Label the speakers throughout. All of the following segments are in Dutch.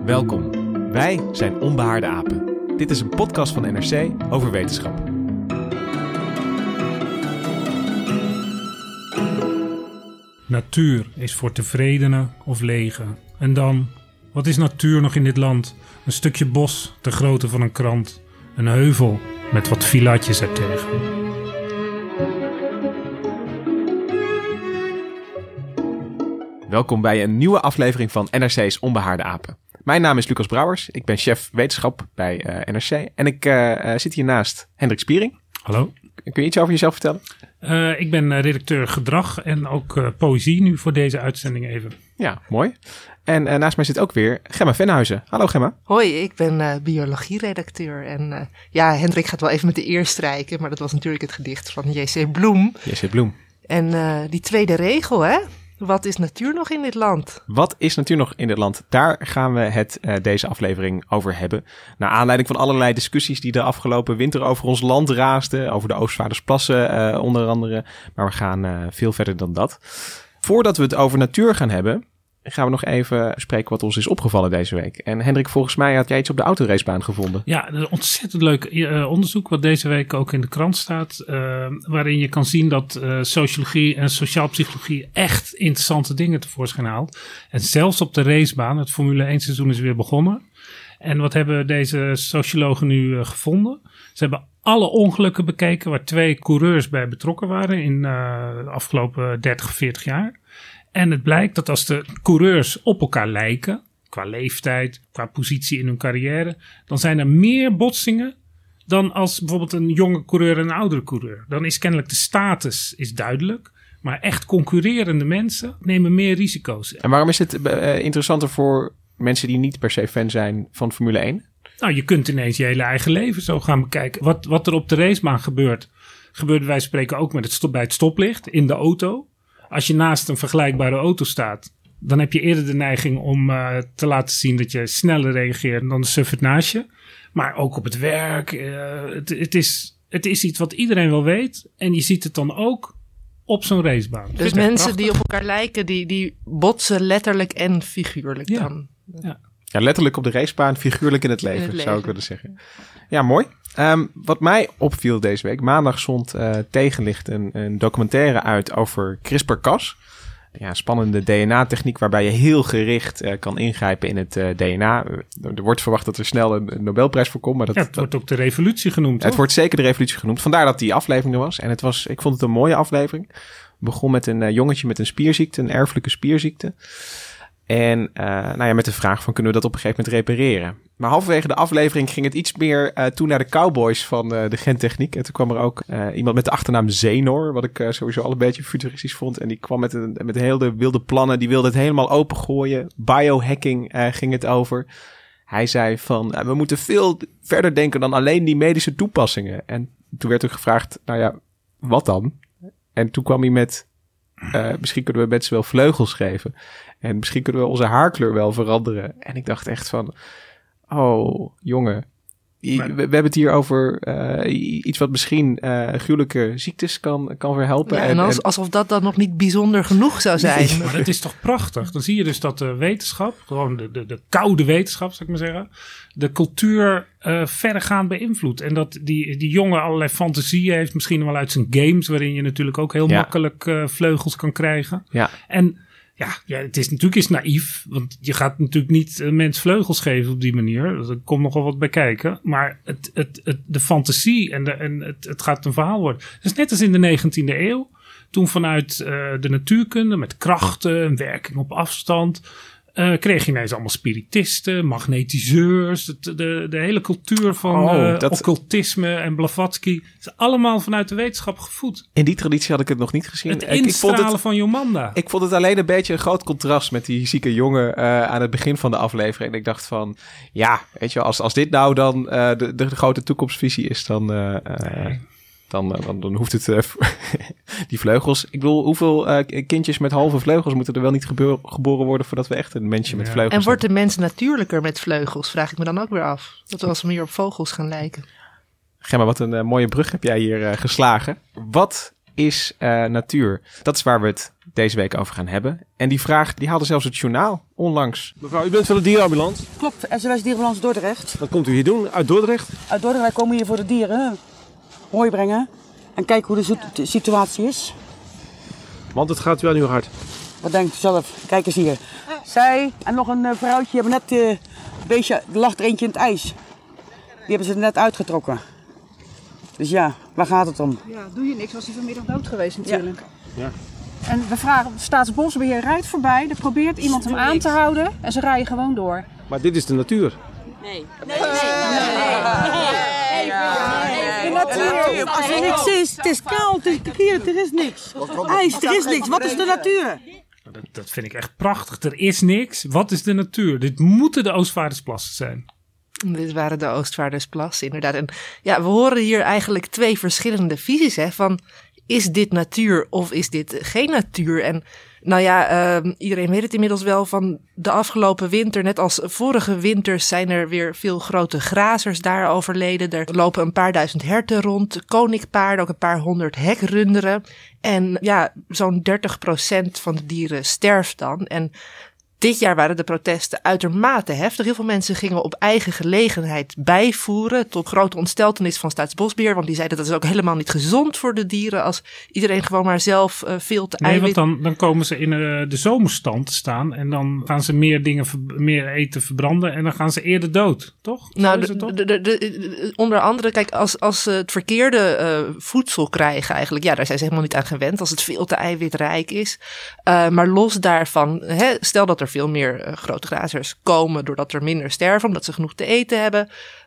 Speaker 1: Welkom. Wij zijn Onbehaarde Apen. Dit is een podcast van NRC over wetenschap.
Speaker 2: Natuur is voor tevredenen of legen. En dan, wat is natuur nog in dit land? Een stukje bos ter grootte van een krant. Een heuvel met wat villaatjes ertegen.
Speaker 1: Welkom bij een nieuwe aflevering van NRC's Onbehaarde Apen. Mijn naam is Lucas Brouwers. Ik ben chef wetenschap bij NRC. En ik zit hier naast Hendrik Spiering.
Speaker 2: Hallo.
Speaker 1: Kun je iets over jezelf vertellen?
Speaker 2: Ik ben redacteur gedrag en ook poëzie nu voor deze uitzending even.
Speaker 1: Ja, mooi. En naast mij zit ook weer Gemma Venhuizen. Hallo Gemma.
Speaker 3: Hoi, ik ben biologie-redacteur. En Hendrik gaat wel even met de eer strijken, maar dat was natuurlijk het gedicht van J.C. Bloem.
Speaker 1: J.C. Bloem.
Speaker 3: En die tweede regel, hè? Wat is natuur nog in dit land?
Speaker 1: Wat is natuur nog in dit land? Daar gaan we het deze aflevering over hebben. Naar aanleiding van allerlei discussies die de afgelopen winter over ons land raasden. Over de Oostvaardersplassen onder andere. Maar we gaan veel verder dan dat. Voordat we het over natuur gaan hebben, gaan we nog even bespreken wat ons is opgevallen deze week. En Hendrik, volgens mij had jij iets op de autoracebaan gevonden.
Speaker 2: Ja, een ontzettend leuk onderzoek wat deze week ook in de krant staat. Waarin je kan zien dat sociologie en sociaal psychologie echt interessante dingen tevoorschijn haalt. En zelfs op de racebaan, het Formule 1 seizoen is weer begonnen. En wat hebben deze sociologen nu gevonden? Ze hebben alle ongelukken bekeken waar 2 coureurs bij betrokken waren in de afgelopen 30, 40 jaar. En het blijkt dat als de coureurs op elkaar lijken, qua leeftijd, qua positie in hun carrière, dan zijn er meer botsingen dan als bijvoorbeeld een jonge coureur en een oudere coureur. Dan is kennelijk de status is duidelijk, maar echt concurrerende mensen nemen meer risico's.
Speaker 1: En waarom is het interessanter voor mensen die niet per se fan zijn van Formule 1?
Speaker 2: Nou, je kunt ineens je hele eigen leven zo gaan bekijken. Wat er op de racebaan gebeurt, gebeurde wij spreken ook bij het stoplicht in de auto. Als je naast een vergelijkbare auto staat, dan heb je eerder de neiging om te laten zien dat je sneller reageert dan de suffert naast je. Maar ook op het werk. Het is iets wat iedereen wel weet. En je ziet het dan ook op zo'n racebaan.
Speaker 3: Dus mensen die op elkaar lijken, die botsen letterlijk en figuurlijk dan.
Speaker 1: Ja, letterlijk op de racebaan, figuurlijk in het leven, zou ik willen zeggen. Ja, mooi. Wat mij opviel deze week, maandag zond Tegenlicht een documentaire uit over CRISPR-Cas. Ja, spannende DNA-techniek waarbij je heel gericht kan ingrijpen in het DNA. Er wordt verwacht dat er snel een Nobelprijs voor komt. Maar
Speaker 2: het wordt ook de revolutie genoemd.
Speaker 1: Het wordt zeker de revolutie genoemd. Vandaar dat die aflevering er was. En ik vond het een mooie aflevering. Het begon met een jongetje met een spierziekte, een erfelijke spierziekte. En met de vraag van kunnen we dat op een gegeven moment repareren. Maar halverwege de aflevering ging het iets meer toe naar de cowboys van de gentechniek. En toen kwam er ook iemand met de achternaam Zenor, wat ik sowieso al een beetje futuristisch vond. En die kwam met heel de wilde plannen, die wilde het helemaal opengooien. Biohacking ging het over. Hij zei van, we moeten veel verder denken dan alleen die medische toepassingen. En toen werd ook gevraagd, wat dan? En toen kwam hij met, misschien kunnen we mensen wel vleugels geven. En misschien kunnen we onze haarkleur wel veranderen. En ik dacht echt van, oh jongen, we hebben het hier over iets wat misschien gruwelijke ziektes kan verhelpen.
Speaker 3: Ja, en alsof dat dan nog niet bijzonder genoeg zou zijn.
Speaker 2: Nee, maar dat is toch prachtig? Dan zie je dus dat de wetenschap, gewoon de koude wetenschap zou ik maar zeggen, de cultuur verregaand beïnvloedt. En dat die jongen allerlei fantasieën heeft, misschien wel uit zijn games, waarin je natuurlijk ook heel makkelijk vleugels kan krijgen. Ja. En ja, het is natuurlijk naïef, want je gaat natuurlijk niet mens vleugels geven op die manier. Er komt nogal wat bij kijken. Maar de fantasie en het gaat een verhaal worden. Dus net als in de 19e eeuw, toen vanuit de natuurkunde met krachten en werking op afstand, kreeg je ineens allemaal spiritisten, magnetiseurs, de hele cultuur van occultisme en Blavatsky. is allemaal vanuit de wetenschap gevoed.
Speaker 1: In die traditie had ik het nog niet gezien.
Speaker 2: Het instralen van Jomanda.
Speaker 1: Ik vond het alleen een beetje een groot contrast met die zieke jongen aan het begin van de aflevering. En ik dacht van, ja, weet je wel, als dit nou dan de grote toekomstvisie is, dan hoeft het die vleugels. Ik bedoel, hoeveel kindjes met halve vleugels moeten er wel niet geboren worden voordat we echt een mensje met vleugels
Speaker 3: En wordt de mens natuurlijker met vleugels? Vraag ik me dan ook weer af. Dat we als meer op vogels gaan lijken.
Speaker 1: Gemma, wat een mooie brug heb jij hier geslagen. Wat is natuur? Dat is waar we het deze week over gaan hebben. En die vraag die haalde zelfs het journaal onlangs.
Speaker 4: Mevrouw, u bent van de dierenambulance?
Speaker 5: Klopt, SOS Dierenambulance Dordrecht.
Speaker 4: Wat komt u hier doen? Uit Dordrecht?
Speaker 5: Uit Dordrecht, wij komen hier voor de dieren hooi brengen. En kijken hoe de situatie is.
Speaker 4: Want het gaat u aan uw hart.
Speaker 5: Wat denkt u zelf? Kijk eens hier. Zij en nog een vrouwtje hebben net een beestje, er lag er eentje in het ijs. Die hebben ze net uitgetrokken. Dus ja, waar gaat het om?
Speaker 6: Ja, doe je niks, was hij vanmiddag dood geweest natuurlijk.
Speaker 4: Ja.
Speaker 6: En we vragen, Staatsbosbeheer rijdt voorbij, er probeert iemand hem aan te houden en ze rijden gewoon door.
Speaker 4: Maar dit is de natuur.
Speaker 5: Nee. Als er niks is, het is koud, er is niks. IJs, er is niks. Wat is de natuur?
Speaker 2: Dat vind ik echt prachtig. Er is niks. Wat is de natuur? Dit moeten de Oostvaardersplassen zijn.
Speaker 3: Dit waren de Oostvaardersplassen, inderdaad. En ja, we horen hier eigenlijk 2 verschillende visies, hè, van is dit natuur of is dit geen natuur? En nou ja, iedereen weet het inmiddels wel van de afgelopen winter, net als vorige winters, zijn er weer veel grote grazers daar overleden. Er lopen een paar duizend herten rond, koninkpaarden, ook een paar honderd hekrunderen. En ja, zo'n 30% van de dieren sterft dan. En dit jaar waren de protesten uitermate heftig. Heel veel mensen gingen op eigen gelegenheid bijvoeren, tot grote ontsteltenis van Staatsbosbeheer. Want die zeiden dat is ook helemaal niet gezond voor de dieren als iedereen gewoon maar zelf veel te eiwit.
Speaker 2: Nee, want dan komen ze in de zomerstand te staan en dan gaan ze meer eten verbranden en dan gaan ze eerder dood, toch?
Speaker 3: Nou, onder andere, kijk, als ze het verkeerde voedsel krijgen eigenlijk, ja, daar zijn ze helemaal niet aan gewend als het veel te eiwitrijk is. Maar los daarvan, stel dat er veel meer grote grazers komen doordat er minder sterven, omdat ze genoeg te eten hebben,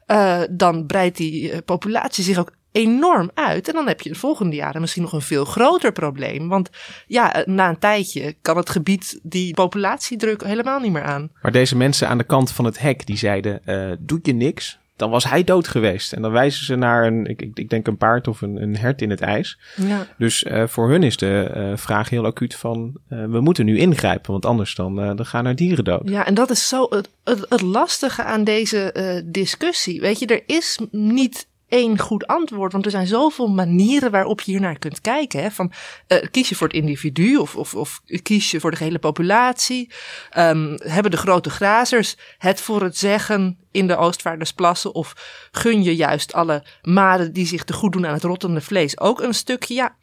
Speaker 3: dan breidt die populatie zich ook enorm uit. En dan heb je de volgende jaren misschien nog een veel groter probleem. Want ja, na een tijdje kan het gebied die populatiedruk helemaal niet meer aan.
Speaker 1: Maar deze mensen aan de kant van het hek, die zeiden, doe je niks, dan was hij dood geweest. En dan wijzen ze naar ik denk een paard of een hert in het ijs. Ja. Dus voor hun is de vraag heel acuut van, we moeten nu ingrijpen, want anders dan gaan er dieren dood.
Speaker 3: Ja, en dat is zo het lastige aan deze discussie. Weet je, er is niet één goed antwoord, want er zijn zoveel manieren waarop je hiernaar kunt kijken. Hè? Van, kies je voor het individu of kies je voor de gehele populatie? Hebben de grote grazers het voor het zeggen in de Oostvaardersplassen? Of gun je juist alle maden die zich te goed doen aan het rottende vlees ook een stukje? Ja.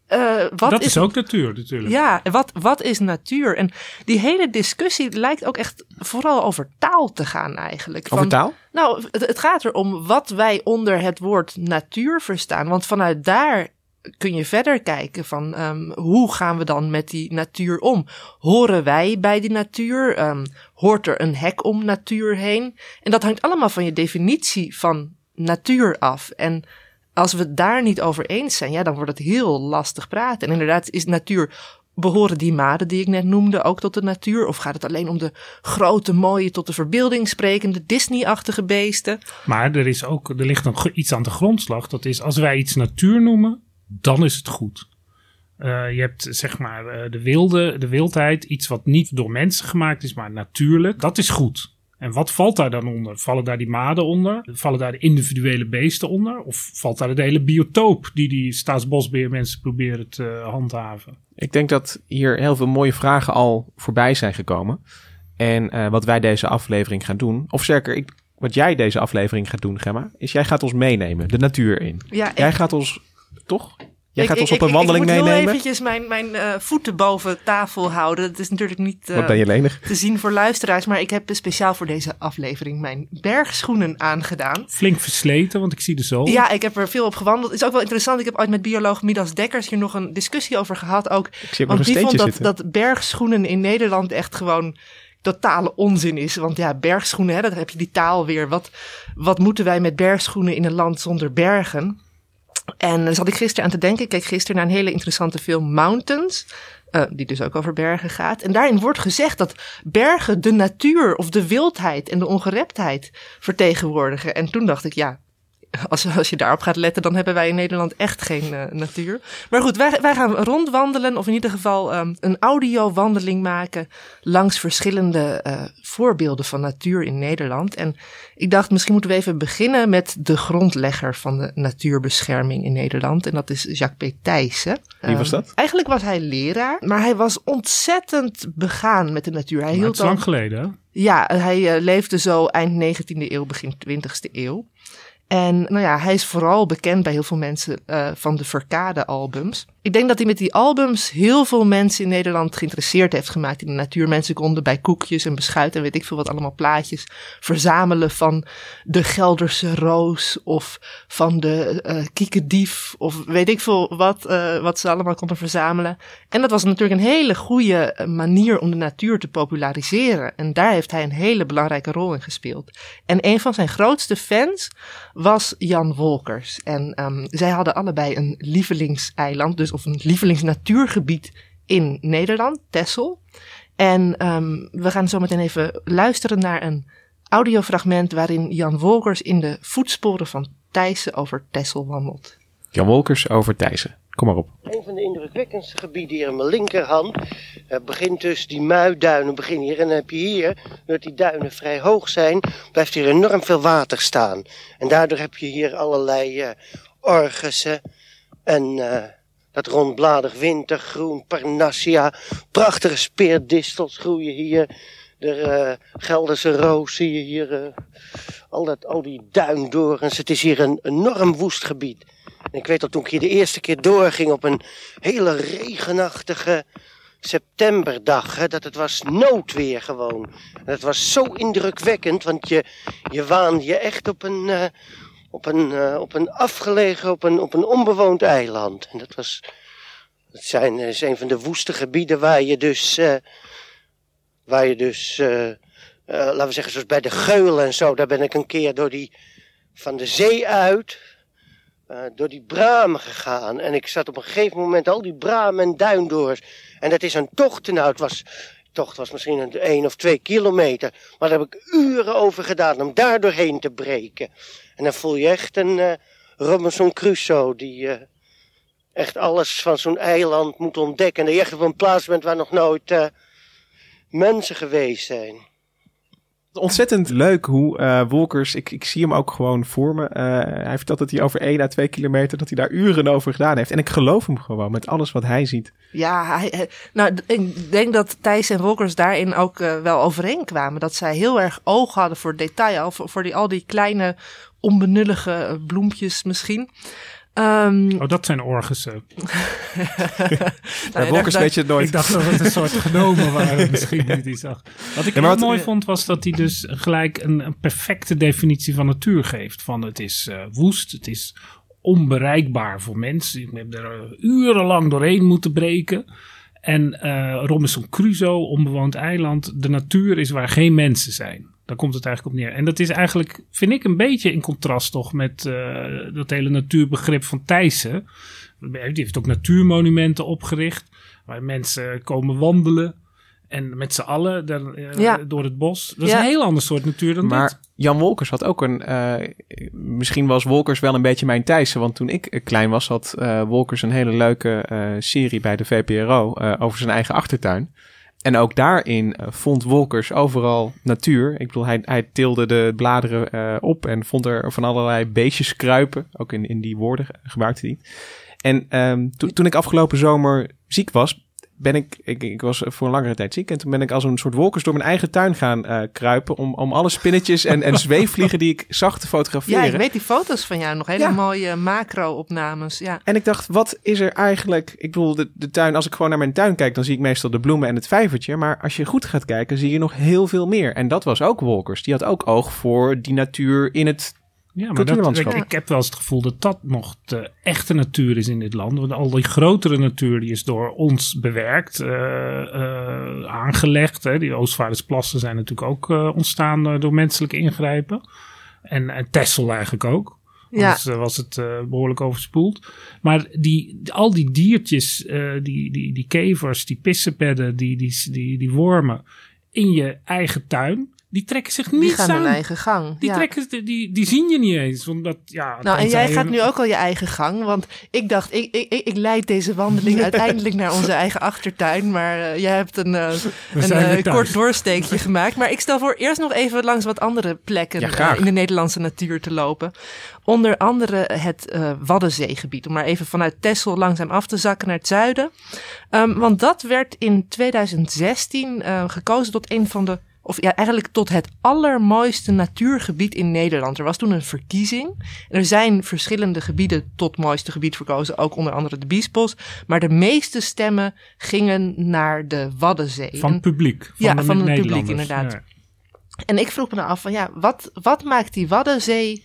Speaker 2: Dat is ook natuur natuurlijk.
Speaker 3: Ja, wat is natuur? En die hele discussie lijkt ook echt vooral over taal te gaan eigenlijk.
Speaker 1: Over taal?
Speaker 3: Nou, het gaat erom wat wij onder het woord natuur verstaan. Want vanuit daar kun je verder kijken van hoe gaan we dan met die natuur om? Horen wij bij die natuur? Hoort er een hek om natuur heen? En dat hangt allemaal van je definitie van natuur af. En als we het daar niet over eens zijn, ja, dan wordt het heel lastig praten. En inderdaad is natuur, behoren die maden die ik net noemde ook tot de natuur? Of gaat het alleen om de grote, mooie, tot de verbeelding sprekende Disney-achtige beesten?
Speaker 2: Maar er ligt nog iets aan de grondslag. Dat is, als wij iets natuur noemen, dan is het goed. Je hebt zeg maar de wildheid, iets wat niet door mensen gemaakt is, maar natuurlijk. Dat is goed. En wat valt daar dan onder? Vallen daar die maden onder? Vallen daar de individuele beesten onder? Of valt daar de hele biotoop die staatsbosbeheermensen proberen te handhaven?
Speaker 1: Ik denk dat hier heel veel mooie vragen al voorbij zijn gekomen. En wat wij deze aflevering gaan doen, of zeker wat jij deze aflevering gaat doen, Gemma, is jij gaat ons meenemen, de natuur in. Ja, jij gaat ons, toch? Jij gaat ons op een wandeling meenemen.
Speaker 3: Ik moet heel eventjes mijn voeten boven tafel houden. Dat is natuurlijk niet
Speaker 1: wat ben je lenig
Speaker 3: te zien voor luisteraars. Maar ik heb speciaal voor deze aflevering mijn bergschoenen aangedaan.
Speaker 2: Flink versleten, want ik zie de zool.
Speaker 3: Ja, ik heb er veel op gewandeld. Het is ook wel interessant. Ik heb ooit met bioloog Midas Dekkers hier nog een discussie over gehad. Ook, want die vond dat bergschoenen in Nederland echt gewoon totale onzin is. Want ja, bergschoenen, hè, dan heb je die taal weer. Wat moeten wij met bergschoenen in een land zonder bergen? En daar zat ik gisteren aan te denken. Ik keek gisteren naar een hele interessante film, Mountains, die dus ook over bergen gaat. En daarin wordt gezegd dat bergen de natuur of de wildheid en de ongereptheid vertegenwoordigen. En toen dacht ik, ja, Als je daarop gaat letten, dan hebben wij in Nederland echt geen natuur. Maar goed, wij gaan rondwandelen of in ieder geval een audiowandeling maken langs verschillende voorbeelden van natuur in Nederland. En ik dacht, misschien moeten we even beginnen met de grondlegger van de natuurbescherming in Nederland. En dat is Jacques P. Thijssen.
Speaker 1: Wie was dat?
Speaker 3: Eigenlijk was hij leraar, maar hij was ontzettend begaan met de natuur. Hij
Speaker 2: Het is lang geleden, hè?
Speaker 3: Ja, hij leefde zo eind 19e eeuw, begin 20e eeuw. En hij is vooral bekend bij heel veel mensen van de Verkade-albums. Ik denk dat hij met die albums heel veel mensen in Nederland geïnteresseerd heeft gemaakt in de natuur. Mensen konden bij koekjes en beschuit en weet ik veel wat allemaal plaatjes verzamelen van de Gelderse roos of van de kiekendief of weet ik veel wat ze allemaal konden verzamelen. En dat was natuurlijk een hele goede manier om de natuur te populariseren. En daar heeft hij een hele belangrijke rol in gespeeld. En een van zijn grootste fans was Jan Wolkers. En zij hadden allebei een lievelingseiland, dus of een lievelingsnatuurgebied in Nederland, Texel. En we gaan zo meteen even luisteren naar een audiofragment waarin Jan Wolkers in de voetsporen van Thijssen over Texel wandelt.
Speaker 1: Jan Wolkers over Thijssen. Kom maar op.
Speaker 7: Een van de indrukwekkendste gebieden hier aan mijn linkerhand begint dus die Muiduinen beginnen hier. En dan heb je hier, doordat die duinen vrij hoog zijn, blijft hier enorm veel water staan. En daardoor heb je hier allerlei orgussen en dat rondbladig wintergroen, parnassia, prachtige speerdistels groeien hier. De Gelderse roos zie je hier, al die duindorens. Het is hier een enorm woest gebied. En ik weet dat toen ik hier de eerste keer doorging op een hele regenachtige septemberdag, dat het was noodweer gewoon. En dat was zo indrukwekkend, want je waande je echt op een afgelegen, op een onbewoond eiland. En dat is een van de woeste gebieden waar je dus laten we zeggen zoals bij de Geulen en zo, daar ben ik een keer van de zee uit, door die bramen gegaan. En ik zat op een gegeven moment al die bramen en duindoors. En dat is een tocht. Nou, de tocht was misschien 1 of 2 kilometer. Maar daar heb ik uren over gedaan om daar doorheen te breken. En dan voel je echt een Robinson Crusoe die echt alles van zo'n eiland moet ontdekken. En dat je echt op een plaats bent waar nog nooit mensen geweest zijn.
Speaker 1: Ontzettend leuk hoe Wolkers, ik zie hem ook gewoon voor me. Hij vertelt dat hij over 1 à 2 kilometer, dat hij daar uren over gedaan heeft. En ik geloof hem gewoon met alles wat hij ziet.
Speaker 3: Ja, ik denk dat Thijs en Wolkers daarin ook wel overeenkwamen. Dat zij heel erg oog hadden voor detail, voor al die kleine onbenullige bloempjes misschien.
Speaker 2: Dat zijn orgussen.
Speaker 1: Wolkers weet je het nooit.
Speaker 2: Ik dacht dat het een soort genomen waren misschien niet die zag. Wat ik heel mooi vond was dat hij dus gelijk een perfecte definitie van natuur geeft. Van het is woest, het is onbereikbaar voor mensen. Ik heb er urenlang doorheen moeten breken. En Robinson Crusoe, onbewoond eiland, de natuur is waar geen mensen zijn. Daar komt het eigenlijk op neer. En dat is eigenlijk, vind ik, een beetje in contrast toch met dat hele natuurbegrip van Thijssen. Die heeft ook natuurmonumenten opgericht, waar mensen komen wandelen. En met z'n allen door het bos. Dat is een heel ander soort natuur dan
Speaker 1: maar
Speaker 2: dit.
Speaker 1: Jan Wolkers had ook misschien was Wolkers wel een beetje mijn Thijssen. Want toen ik klein was, had Wolkers een hele leuke serie bij de VPRO over zijn eigen achtertuin. En ook daarin vond Wolkers overal natuur. Ik bedoel, hij tilde de bladeren op en vond er van allerlei beestjes kruipen. Ook in die woorden gebruikte hij. En toen ik afgelopen zomer ziek was, ik was voor een langere tijd ziek. En toen ben ik als een soort Wolkers door mijn eigen tuin gaan kruipen. Om alle spinnetjes en zweefvliegen die ik zag te fotograferen.
Speaker 3: Ja, ik weet die foto's van jou nog. Hele mooie macro-opnames. Ja.
Speaker 1: En ik dacht, wat is er eigenlijk? Ik bedoel, de tuin, als ik gewoon naar mijn tuin kijk, dan zie ik meestal de bloemen en het vijvertje. Maar als je goed gaat kijken, zie je nog heel veel meer. En dat was ook Wolkers. Die had ook oog voor die natuur in het cultuurlandschap.
Speaker 2: Ik heb wel eens het gevoel dat nog de echte natuur is in dit land. Want al die grotere natuur die is door ons bewerkt, aangelegd. Hè. Die Oostvaardersplassen zijn natuurlijk ook ontstaan door menselijke ingrijpen. En Texel eigenlijk ook. Anders was het behoorlijk overspoeld. Maar al die diertjes, die kevers, die pissenbedden, die wormen in je eigen tuin, Die trekken zich niet
Speaker 3: Die gaan
Speaker 2: aan.
Speaker 3: hun eigen gang.
Speaker 2: Die zien je niet eens. Omdat,
Speaker 3: en jij gaat nu ook al je eigen gang. Want ik dacht, ik leid deze wandeling uiteindelijk naar onze eigen achtertuin. Maar jij hebt een kort doorsteekje gemaakt. Maar ik stel voor eerst nog even langs wat andere plekken in de Nederlandse natuur te lopen. Onder andere het Waddenzeegebied. Om maar even vanuit Texel langzaam af te zakken naar het zuiden. Want dat werd in 2016 gekozen tot een van de... eigenlijk tot het allermooiste natuurgebied in Nederland. Er was toen een verkiezing. Er zijn verschillende gebieden tot mooiste gebied verkozen. Ook onder andere de Biesbos. Maar de meeste stemmen gingen naar de Waddenzee.
Speaker 2: Van het publiek.
Speaker 3: Van het publiek inderdaad. Ja. En ik vroeg me nou af van wat maakt die Waddenzee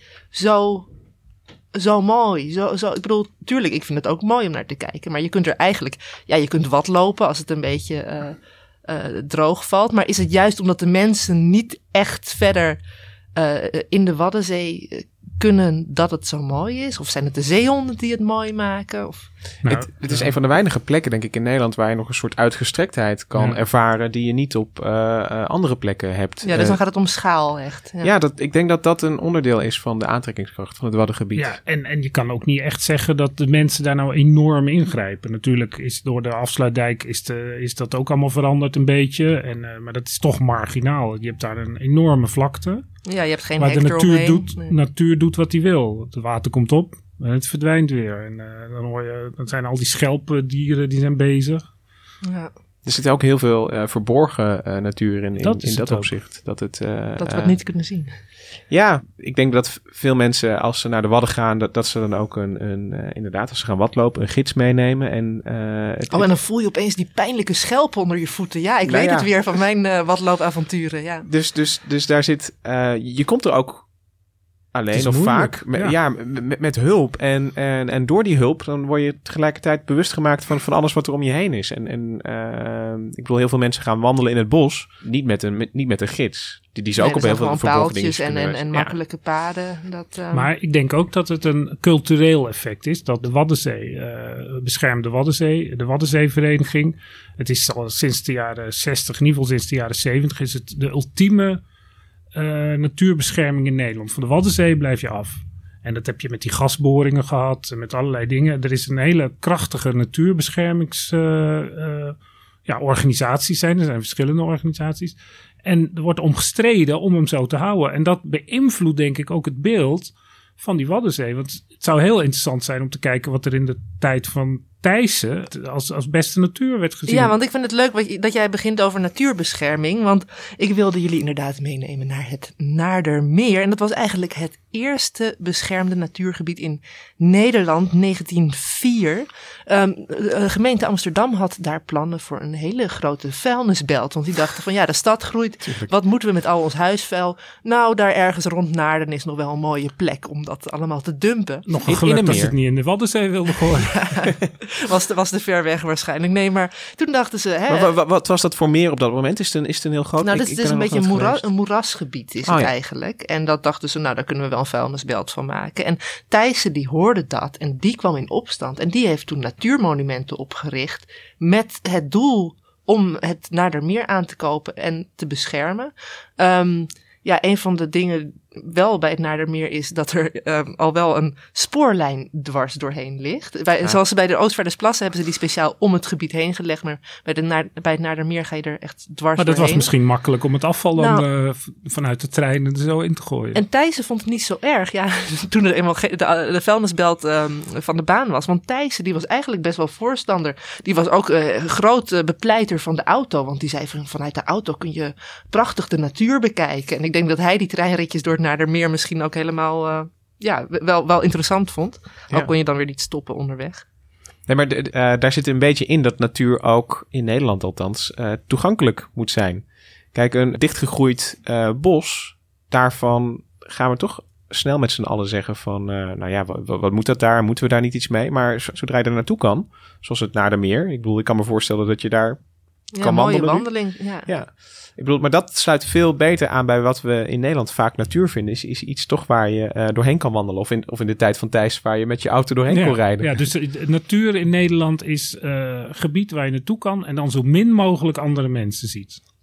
Speaker 3: zo mooi? Ik bedoel, tuurlijk, ik vind het ook mooi om naar te kijken. Maar je kunt er eigenlijk... je kunt lopen als het een beetje... droog valt. Maar is het juist omdat de mensen niet echt verder in de Waddenzee kunnen dat het zo mooi is? Of zijn het de zeehonden die het mooi maken? Of...
Speaker 1: Het is een van de weinige plekken, denk ik, in Nederland waar je nog een soort uitgestrektheid kan ervaren die je niet op andere plekken hebt.
Speaker 3: Ja, dus dan gaat het om schaal echt.
Speaker 1: Ja, ik denk dat dat een onderdeel is van de aantrekkingskracht van het Waddengebied.
Speaker 2: Ja, en je kan ook niet echt zeggen dat de mensen daar nou enorm ingrijpen. Natuurlijk is door de afsluitdijk is dat ook allemaal veranderd een beetje. Maar dat is toch marginaal. Je hebt daar een enorme vlakte.
Speaker 3: Ja, je hebt geen
Speaker 2: waar
Speaker 3: de
Speaker 2: natuur doet wat hij wil. Het water komt op. En het verdwijnt weer. En dan zijn al die schelpendieren die zijn bezig.
Speaker 3: Ja.
Speaker 1: Er zit ook heel veel verborgen natuur in dat opzicht. Dat we
Speaker 3: het niet kunnen zien.
Speaker 1: Ja, ik denk dat veel mensen als ze naar de Wadden gaan, dat ze dan ook inderdaad als ze gaan wadlopen, een gids meenemen. En
Speaker 3: dan voel je opeens die pijnlijke schelpen onder je voeten. Ja, ik weet het weer van mijn wadloopavonturen. Ja.
Speaker 1: Dus daar zit, je komt er ook alleen of vaak met hulp. En door die hulp dan word je tegelijkertijd bewust gemaakt van alles wat er om je heen is. Ik bedoel, heel veel mensen gaan wandelen in het bos. Niet met een gids. Die is ook op heel veel verborgen dingen.
Speaker 3: En makkelijke paden.
Speaker 2: Maar ik denk ook dat het een cultureel effect is. Dat de Waddenzee, beschermde Waddenzee, de Waddenzeevereniging. Het is al sinds de jaren 60, in ieder geval sinds de jaren 70, is het de ultieme natuurbescherming in Nederland. Van de Waddenzee blijf je af. En dat heb je met die gasboringen gehad. Met allerlei dingen. Er is een hele krachtige natuurbeschermingsorganisaties zijn. Er zijn verschillende organisaties. En er wordt om gestreden om hem zo te houden. En dat beïnvloedt denk ik ook het beeld van die Waddenzee. Want het zou heel interessant zijn om te kijken wat er in de tijd van Thijssen als beste natuur werd gezien.
Speaker 3: Ja, want ik vind het leuk dat jij begint over natuurbescherming. Want ik wilde jullie inderdaad meenemen naar het Naardermeer. En dat was eigenlijk het eerste beschermde natuurgebied in Nederland, 1904. De gemeente Amsterdam had daar plannen voor een hele grote vuilnisbelt. Want die dachten van de stad groeit. Tuurlijk. Wat moeten we met al ons huisvuil? Nou, daar ergens rond Naarden is nog wel een mooie plek om dat allemaal te dumpen.
Speaker 2: Nog een geluk dat ze het niet in de Waddenzee wilden gooien.
Speaker 3: Was te ver weg waarschijnlijk. Nee, maar toen dachten ze...
Speaker 1: Maar wat was dat voor meer op dat moment? Is het een heel groot...
Speaker 3: Nou, dit is een beetje een moerasgebied is het eigenlijk. En dat dachten ze, daar kunnen we wel een vuilnisbelt van maken. En Thijssen die hoorde dat en die kwam in opstand. En die heeft toen natuurmonumenten opgericht met het doel om het Naardermeer aan te kopen en te beschermen. Een van de dingen wel bij het Naardermeer is dat er al wel een spoorlijn dwars doorheen ligt. Zoals ze bij de Oostvaardersplassen hebben ze die speciaal om het gebied heen gelegd. Maar bij het Naardermeer ga je er echt dwars doorheen.
Speaker 2: Maar dat was misschien makkelijk om het afval dan vanuit de trein er zo in te gooien.
Speaker 3: En Thijssen vond het niet zo erg. Ja, toen er eenmaal de vuilnisbelt van de baan was. Want Thijssen die was eigenlijk best wel voorstander. Die was ook groot bepleiter van de auto. Want die zei vanuit de auto kun je prachtig de natuur bekijken. En ik denk dat hij die treinritjes door het Naardermeer misschien ook helemaal wel interessant vond. Al kon je dan weer niet stoppen onderweg.
Speaker 1: Nee, maar daar zit een beetje in dat natuur ook in Nederland althans toegankelijk moet zijn. Kijk, een dichtgegroeid bos, daarvan gaan we toch snel met z'n allen zeggen van... wat moet dat daar? Moeten we daar niet iets mee? Maar zodra je er naartoe kan, zoals het Naardermeer... Ik kan me voorstellen dat je daar kan wandelen.
Speaker 3: Mooie wandeling,
Speaker 1: ja. Ik bedoel, maar dat sluit veel beter aan bij wat we in Nederland vaak natuur vinden. Is iets toch waar je doorheen kan wandelen. Of in de tijd van Thijs waar je met je auto doorheen kon rijden.
Speaker 2: Ja, dus de natuur in Nederland is gebied waar je naartoe kan en dan zo min mogelijk andere mensen ziet.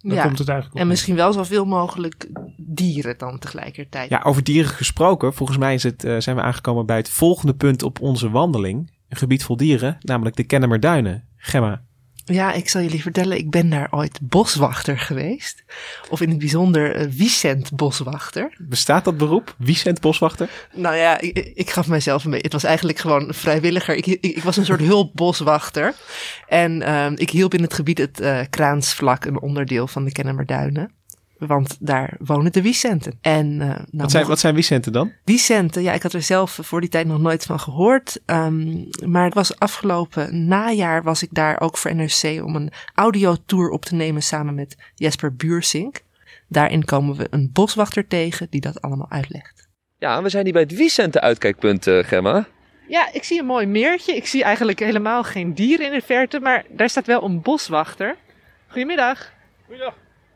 Speaker 2: Daar komt het eigenlijk op.
Speaker 3: En misschien wel zoveel mogelijk dieren dan tegelijkertijd.
Speaker 1: Ja, over dieren gesproken. Volgens mij zijn we aangekomen bij het volgende punt op onze wandeling. Een gebied vol dieren, namelijk de Kennemerduinen. Gemma.
Speaker 3: Ja, ik zal jullie vertellen, ik ben daar ooit boswachter geweest. Of in het bijzonder Wiesent-boswachter.
Speaker 1: Bestaat dat beroep? Wiesent-boswachter?
Speaker 3: Nou ja, ik gaf mijzelf een beetje. Het was eigenlijk gewoon vrijwilliger. Ik was een soort hulpboswachter. En ik hielp in het gebied het Kraansvlak, een onderdeel van de Kennemerduinen. Want daar wonen de Wiesenten. En,
Speaker 1: wat zijn Wiesenten dan?
Speaker 3: Wiesenten, ja, ik had er zelf voor die tijd nog nooit van gehoord. Maar het was afgelopen najaar was ik daar ook voor NRC om een audiotour op te nemen samen met Jesper Buursink. Daarin komen we een boswachter tegen die dat allemaal uitlegt.
Speaker 8: Ja, we zijn hier bij het Wiesenten-uitkijkpunt, Gemma.
Speaker 3: Ja, ik zie een mooi meertje. Ik zie eigenlijk helemaal geen dieren in de verte, maar daar staat wel een boswachter. Goedemiddag.
Speaker 4: Goedemiddag.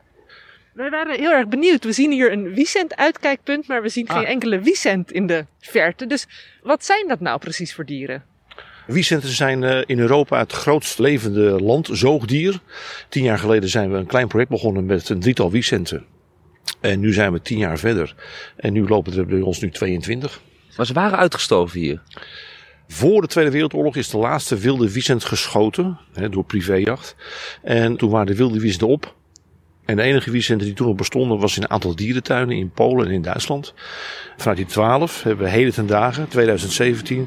Speaker 3: Wij waren heel erg benieuwd. We zien hier een Wiesent-uitkijkpunt, maar we zien geen enkele Wiesent in de verte. Dus wat zijn dat nou precies voor dieren?
Speaker 9: Wiesenten zijn in Europa het grootst levende landzoogdier. 10 jaar geleden zijn we een klein project begonnen met een 3-tal Wiesenten. En nu zijn we 10 jaar verder. En nu lopen er bij ons nu 22.
Speaker 8: Maar ze waren uitgestorven hier.
Speaker 9: Voor de Tweede Wereldoorlog is de laatste wilde Wiesent geschoten door privéjacht. En toen waren de wilde Wiesenten op. En de enige Wiesenten die toen nog bestonden was in een aantal dierentuinen in Polen en in Duitsland. Vanuit die 12 hebben we heden ten dagen, 2017,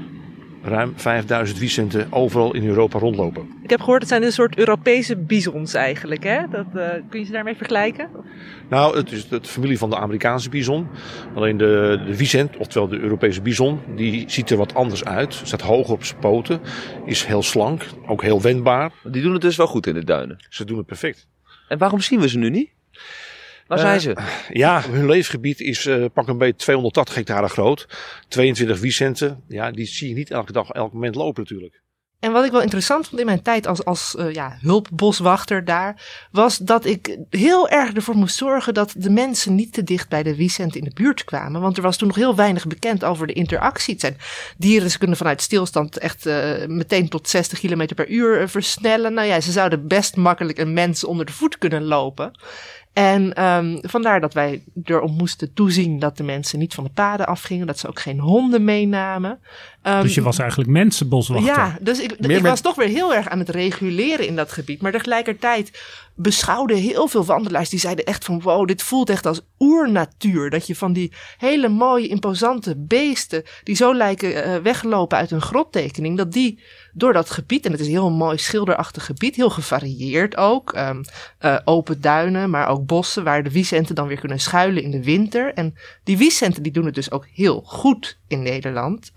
Speaker 9: ruim 5000 Wiesenten overal in Europa rondlopen.
Speaker 3: Ik heb gehoord, het zijn een soort Europese bisons eigenlijk, hè? Kun je ze daarmee vergelijken?
Speaker 9: Nou, het is de familie van de Amerikaanse bison. Alleen de Wiesent, oftewel de Europese bison, die ziet er wat anders uit. Staat hoog op zijn poten, is heel slank, ook heel wendbaar.
Speaker 8: Die doen het dus wel goed in de duinen.
Speaker 9: Ze doen het perfect.
Speaker 8: En waarom zien we ze nu niet? Waar zijn ze?
Speaker 9: Ja, hun leefgebied is pak een beetje 280 hectare groot. 22 Wiesenten, ja, die zie je niet elke dag, elk moment lopen natuurlijk.
Speaker 3: En wat ik wel interessant vond in mijn tijd als hulpboswachter daar, was dat ik heel erg ervoor moest zorgen dat de mensen niet te dicht bij de Wiesenten in de buurt kwamen. Want er was toen nog heel weinig bekend over de interactie. Het zijn dieren, ze kunnen vanuit stilstand echt meteen tot 60 km per uur versnellen. Nou ja, ze zouden best makkelijk een mens onder de voet kunnen lopen. En vandaar dat wij erom moesten toezien dat de mensen niet van de paden afgingen. Dat ze ook geen honden meenamen.
Speaker 2: Dus je was eigenlijk mensenboswachter.
Speaker 3: Ja, dus ik was toch weer heel erg aan het reguleren in dat gebied. Maar tegelijkertijd beschouwden heel veel wandelaars. Die zeiden echt van wow, dit voelt echt als oernatuur. Dat je van die hele mooie imposante beesten die zo lijken weggelopen uit een grottekening. Dat die door dat gebied, en het is een heel mooi schilderachtig gebied. Heel gevarieerd ook. Open duinen, maar ook bossen waar de Wiesenten dan weer kunnen schuilen in de winter. En die Wiesenten die doen het dus ook heel goed in Nederland.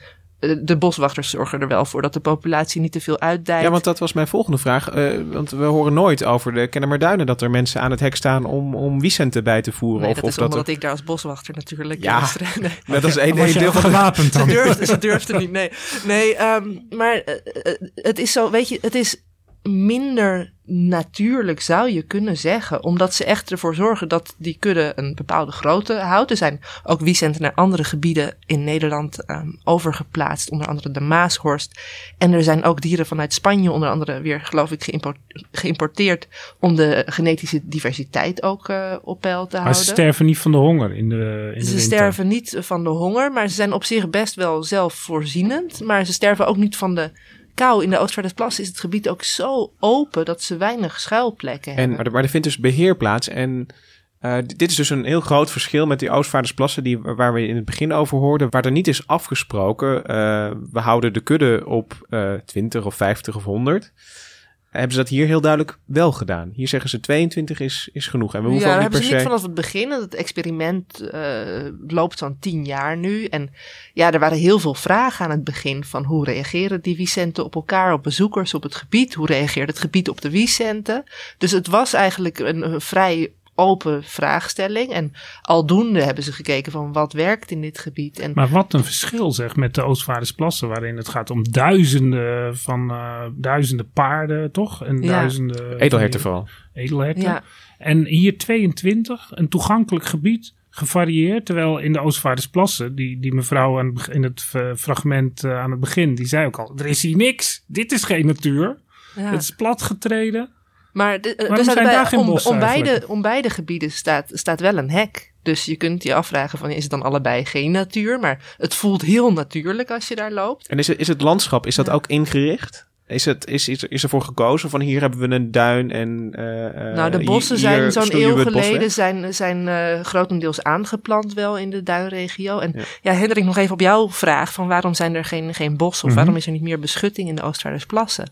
Speaker 3: De boswachters zorgen er wel voor dat de populatie niet te veel uitdijt.
Speaker 1: Ja, want dat was mijn volgende vraag. Want we horen nooit over de Kennemerduinen dat er mensen aan het hek staan om Wiesenten bij te voeren.
Speaker 3: Nee, dat is omdat ik daar als boswachter natuurlijk...
Speaker 1: Ja,
Speaker 3: nee.
Speaker 1: Dat is één deel van
Speaker 2: gewapend dan.
Speaker 3: Ze durfde niet, nee. Maar het is zo, weet je, het is minder natuurlijk zou je kunnen zeggen. Omdat ze echt ervoor zorgen dat die kudde een bepaalde grootte houdt. Er zijn ook Wiesenten naar andere gebieden in Nederland overgeplaatst. Onder andere de Maashorst. En er zijn ook dieren vanuit Spanje onder andere weer geloof ik geïmporteerd. Om de genetische diversiteit ook op peil te houden.
Speaker 2: Maar ze sterven niet van de honger in de winter.
Speaker 3: Ze sterven niet van de honger. Maar ze zijn op zich best wel zelfvoorzienend. Maar ze sterven ook niet van de kou. In de Oostvaardersplassen is het gebied ook zo open dat ze weinig schuilplekken hebben.
Speaker 1: Maar er vindt dus beheer plaats. En dit is dus een heel groot verschil met die Oostvaardersplassen waar we in het begin over hoorden. Waar er niet is afgesproken. We houden de kudde op 20 of 50 of 100. Hebben ze dat hier heel duidelijk wel gedaan. Hier zeggen ze 22 is genoeg. En we hoeven
Speaker 3: dat
Speaker 1: niet
Speaker 3: hebben ze niet vanaf het begin. Het experiment loopt zo'n 10 jaar nu. En ja, er waren heel veel vragen aan het begin. Van hoe reageren die Wiesenten op elkaar, op bezoekers, op het gebied? Hoe reageert het gebied op de Wiesenten? Dus het was eigenlijk een vrij open vraagstelling. En aldoende hebben ze gekeken van wat werkt in dit gebied. En
Speaker 2: maar wat een verschil zeg met de Oostvaardersplassen, waarin het gaat om duizenden paarden, toch? En duizenden
Speaker 1: edelherten vooral.
Speaker 2: Edelherten.
Speaker 3: Ja.
Speaker 2: En hier 22, een toegankelijk gebied, gevarieerd. Terwijl in de Oostvaardersplassen, die mevrouw in het fragment aan het begin, die zei ook al, er is hier niks. Dit is geen natuur.
Speaker 3: Ja.
Speaker 2: Het is platgetreden.
Speaker 3: Maar
Speaker 2: zijn daar geen bossen
Speaker 3: om beide gebieden staat wel een hek. Dus je kunt je afvragen van, is het dan allebei geen natuur? Maar het voelt heel natuurlijk als je daar loopt.
Speaker 1: En is het landschap, is dat ook ingericht? Is er voor gekozen van hier hebben we een duin en
Speaker 3: de bossen zijn zo'n eeuw geleden zijn grotendeels aangeplant wel in de duinregio. En ja, Hendrik, nog even op jouw vraag van waarom zijn er geen bossen of waarom is er niet meer beschutting in de Oostvaardersplassen?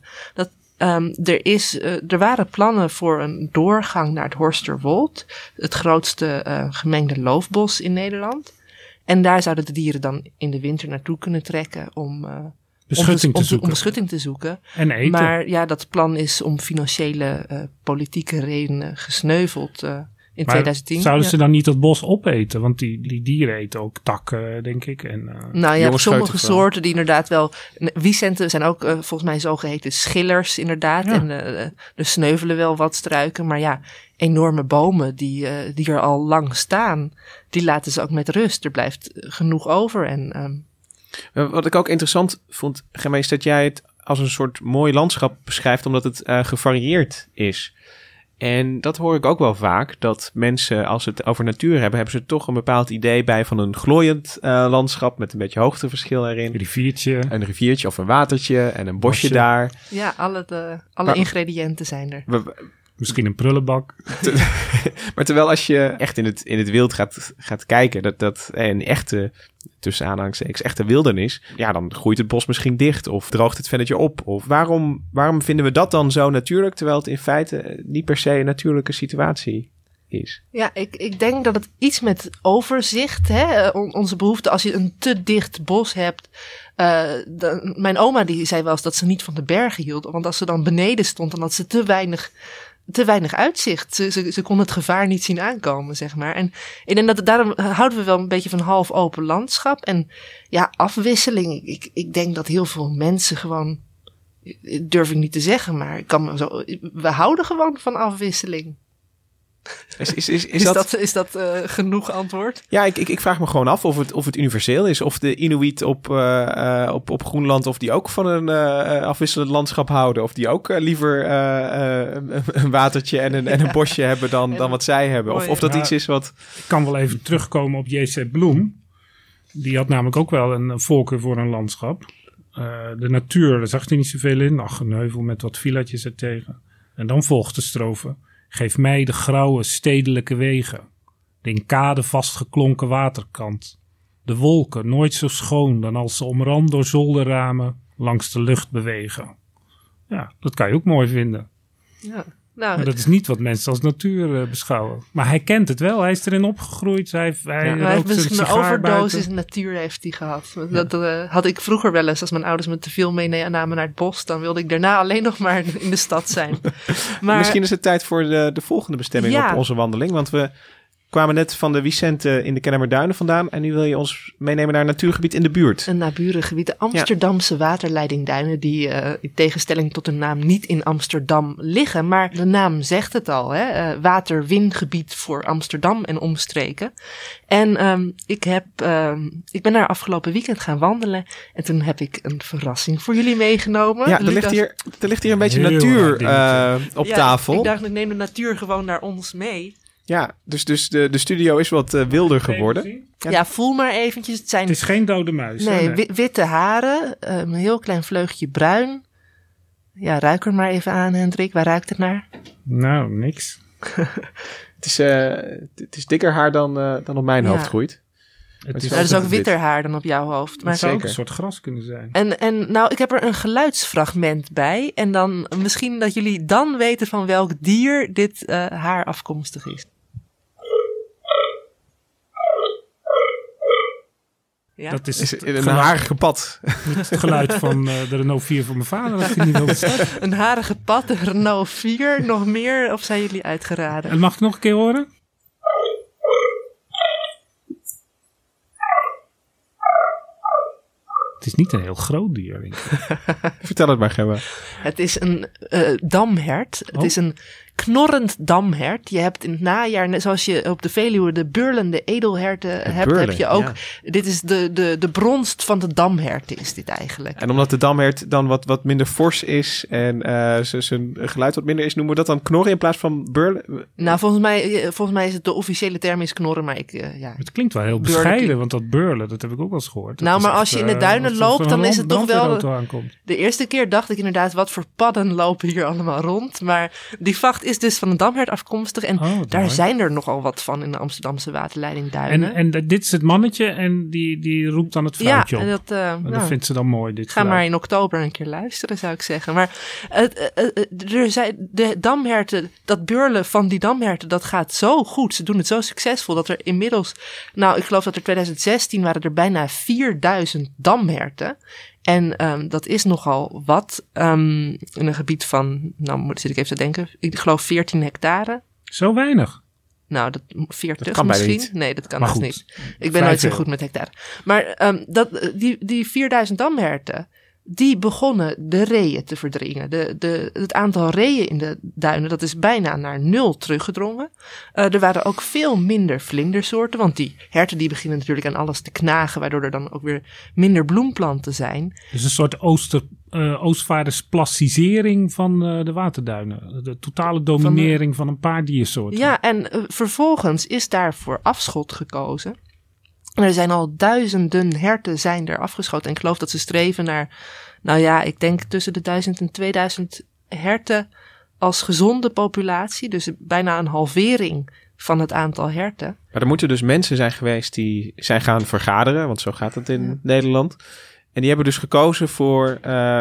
Speaker 3: Er waren plannen voor een doorgang naar het Horsterwold, het grootste gemengde loofbos in Nederland. En daar zouden de dieren dan in de winter naartoe kunnen trekken om beschutting te zoeken.
Speaker 2: En eten.
Speaker 3: Maar ja, dat plan is om financiële, politieke redenen gesneuveld in 2010.
Speaker 2: Zouden ze dan niet dat bos opeten? Want die dieren eten ook takken, denk ik. En,
Speaker 3: sommige soorten die inderdaad wel... Wiesenten zijn ook volgens mij zogeheten schillers inderdaad. Ja. En er sneuvelen wel wat struiken. Maar ja, enorme bomen die er al lang staan, die laten ze ook met rust. Er blijft genoeg over en...
Speaker 1: Wat ik ook interessant vond, Gemma, is dat jij het als een soort mooi landschap beschrijft, omdat het gevarieerd is. En dat hoor ik ook wel vaak, dat mensen, als ze het over natuur hebben ze toch een bepaald idee bij van een glooiend landschap met een beetje hoogteverschil erin. Een riviertje of een watertje en een bosje daar.
Speaker 3: Ja, alle ingrediënten zijn er.
Speaker 2: Misschien een prullenbak.
Speaker 1: Maar terwijl als je echt in het wild gaat kijken, dat een echte, tussen aanhalingstekens, echte wildernis, ja, dan groeit het bos misschien dicht of droogt het vennetje op. Of waarom vinden we dat dan zo natuurlijk, terwijl het in feite niet per se een natuurlijke situatie is?
Speaker 3: Ja, ik denk dat het iets met overzicht, onze behoefte, als je een te dicht bos hebt. Mijn oma die zei wel eens dat ze niet van de bergen hield, want als ze dan beneden stond, dan had ze te weinig uitzicht. Ze kon het gevaar niet zien aankomen, zeg maar. En ik denk dat daarom houden we wel een beetje van half open landschap. En ja, afwisseling. Ik denk dat heel veel mensen gewoon, durf ik niet te zeggen, maar we houden gewoon van afwisseling. Is dat genoeg antwoord?
Speaker 1: Ja, ik vraag me gewoon af of het universeel is. Of de Inuit op Groenland, of die ook van een afwisselend landschap houden. Of die ook liever een watertje en een bosje hebben dan wat zij hebben. Of dat iets is wat...
Speaker 2: Ik kan wel even terugkomen op J.C. Bloem. Die had namelijk ook wel een voorkeur voor een landschap. De natuur, daar zag hij niet zoveel in. Ach, een heuvel met wat villaatjes ertegen. En dan volgt de strofe. Geef mij de grauwe stedelijke wegen, de in kade vastgeklonken waterkant. De wolken, nooit zo schoon dan als ze omrand door zolderramen langs de lucht bewegen. Ja, dat kan je ook mooi vinden.
Speaker 3: Ja,
Speaker 2: maar dat is niet wat mensen als natuur beschouwen. Maar hij kent het wel, hij is erin opgegroeid. Hij
Speaker 3: heeft misschien een overdosis natuur heeft hij gehad. Ja. Dat had ik vroeger wel eens. Als mijn ouders me te veel meenamen naar het bos, dan wilde ik daarna alleen nog maar in de stad zijn.
Speaker 1: Maar misschien is het tijd voor de volgende bestemming op onze wandeling. Want we kwamen net van de Wiesente in de Kennemerduinen vandaan. En nu wil je ons meenemen naar een natuurgebied in de buurt.
Speaker 3: Een naburig gebied, de Amsterdamse waterleidingduinen. Die in tegenstelling tot de naam niet in Amsterdam liggen. Maar de naam zegt het al. Waterwingebied voor Amsterdam en omstreken. En ik ben daar afgelopen weekend gaan wandelen. En toen heb ik een verrassing voor jullie meegenomen.
Speaker 1: Ja, er ligt hier een beetje natuur op tafel.
Speaker 3: Ik dacht, ik neem de natuur gewoon naar ons mee.
Speaker 1: Ja, dus de studio is wat wilder geworden.
Speaker 3: Ja, voel maar eventjes. Het
Speaker 2: is geen dode muis.
Speaker 3: Nee, witte haren, een heel klein vleugje bruin. Ja, ruik er maar even aan, Hendrik. Waar ruikt het naar?
Speaker 2: Nou, niks.
Speaker 1: Het is dikker haar dan op mijn hoofd groeit.
Speaker 3: Het is ook witter haar dan op jouw hoofd. Maar
Speaker 2: het zou ook een soort gras kunnen zijn.
Speaker 3: En nou, ik heb er een geluidsfragment bij. En dan misschien dat jullie dan weten van welk dier dit haar afkomstig is. Ja?
Speaker 1: Dat is een harige pad.
Speaker 2: Het geluid van de Renault 4 van mijn vader. Als hij niet wilde starten.
Speaker 3: Een harige pad, de Renault 4. Nog meer? Of zijn jullie uitgeraden?
Speaker 2: En mag ik nog een keer horen? Het is niet een heel groot dier.
Speaker 1: Vertel het maar, Gemma.
Speaker 3: Het is een damhert. Het is een knorrend damhert. Je hebt in het najaar, net zoals je op de Veluwe de beurlende edelherten hebt, heb je ook. Ja. Dit is de bronst van de damherten is dit eigenlijk.
Speaker 1: En omdat de damhert dan wat minder fors is en zijn geluid wat minder is, noemen we dat dan knorren in plaats van beurlen?
Speaker 3: Nou, volgens mij is het de officiële term is knorren, maar
Speaker 2: het klinkt wel heel bescheiden, want dat beurlen, dat heb ik ook wel eens gehoord.
Speaker 3: Nou, maar als je in de duinen loopt, dan is het toch wel. De eerste keer dacht ik inderdaad, wat voor padden lopen hier allemaal rond. Maar die vacht is dus van een damhert afkomstig. En daar zijn er nogal wat van in de Amsterdamse waterleidingduinen.
Speaker 2: En dit is het mannetje en die roept dan het vrouwtje op. En dat vindt ze dan mooi. Ga
Speaker 3: maar in oktober een keer luisteren, zou ik zeggen. Maar de damherten, dat beurlen van die damherten, dat gaat zo goed. Ze doen het zo succesvol dat er inmiddels, ik geloof dat er 2016 waren er bijna 4000 damherten. En dat is nogal wat in een gebied van, zit ik even te denken, ik geloof 14 hectare.
Speaker 2: Zo weinig?
Speaker 3: Nou, 40
Speaker 1: dat kan
Speaker 3: misschien.
Speaker 1: Niet.
Speaker 3: Nee, dat kan dus niet. Ik ben nooit zo goed met hectare. Maar die 4000 damherten, die begonnen de reeën te verdringen. Het aantal reeën in de duinen, dat is bijna naar 0 teruggedrongen. Er waren ook veel minder vlindersoorten, want die herten die beginnen natuurlijk aan alles te knagen, waardoor er dan ook weer minder bloemplanten zijn.
Speaker 2: Dus een soort oostvaardersplassisering van de waterduinen. De totale dominering van een paar diersoorten.
Speaker 3: Ja, en vervolgens is daarvoor afschot gekozen. Er zijn al duizenden herten zijn er afgeschoten. En ik geloof dat ze streven naar, ik denk tussen de 1000 en 2000 herten als gezonde populatie. Dus bijna een halvering van het aantal herten.
Speaker 1: Maar er moeten dus mensen zijn geweest die zijn gaan vergaderen, want zo gaat het in Nederland. En die hebben dus gekozen voor